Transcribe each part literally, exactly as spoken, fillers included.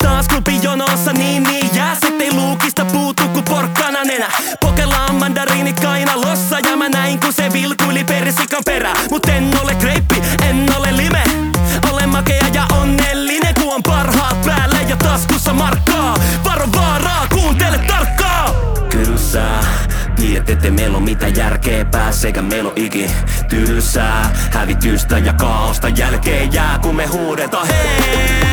Taas klubijonossa niin niin jää, ettei luukista puutu ku porkkana nenä. Pokellaan mandariinit kainalossa ja mä näin ku se vilkuili persikan perä. Mut en ole greippi, en ole lime. Olen makea ja onnellinen, ku on parhaat päällä ja taskussa markkaa. Varo vaaraa, kuuntele tarkkaa. Kyllä sä tiedät, ettei meillä on mitään järkeä päässä, eikä meillä on ikin tylsää. Hävitystä ja kaaosta jälkeen jää, kun me huudetaan hei.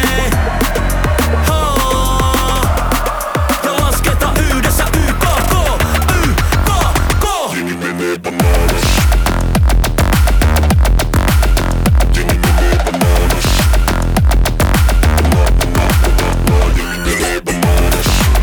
Ja lasketaan yhdessä Y K K, Y K K. Jengi menee bananas. Jengi menee bananas. Bana, bana, bana, bana. Jengi menee bananas.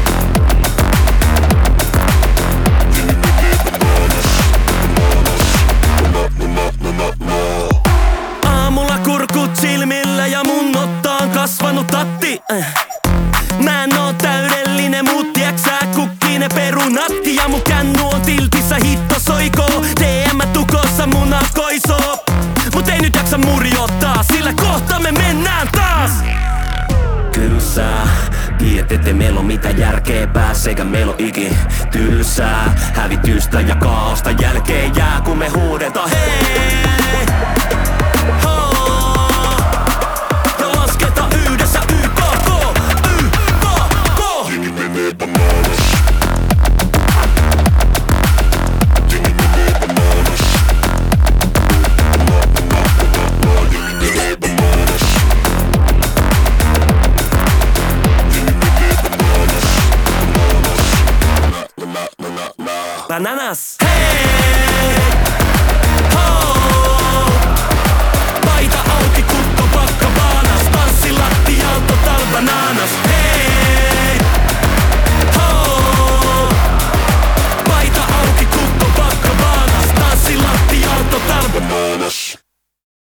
Jengi menee bananas. Bananas. Bana, bana, bana, bana. Aamulla kurkut silmillä ja mun ottaan kasvanut tatti. Mä en oo täydellinen, mut tiiäksä kukkine perunatti. Ja mun kännu on tiltissä hitto soikoo. D M tukossa muna koisoo. Mut ei nyt jaksa murjottaa, sillä kohta me mennään taas. Kyllä sä tiedät, ettei meillä on mitään järkeä päässä, eikä meillä on ikin tylsää. Hävitystä ja kaaosta jälkeen jää, kun me huudetaan hei. Ja lasketaan yhdessä Y K K, Y K K. Jengi menee bananas. Jengi menee bananas. Bana, bana, bana, bana. Jengi menee bananas. Jengi menee bananas. Bananas. Bana, bana, bana. Bananas. Hey!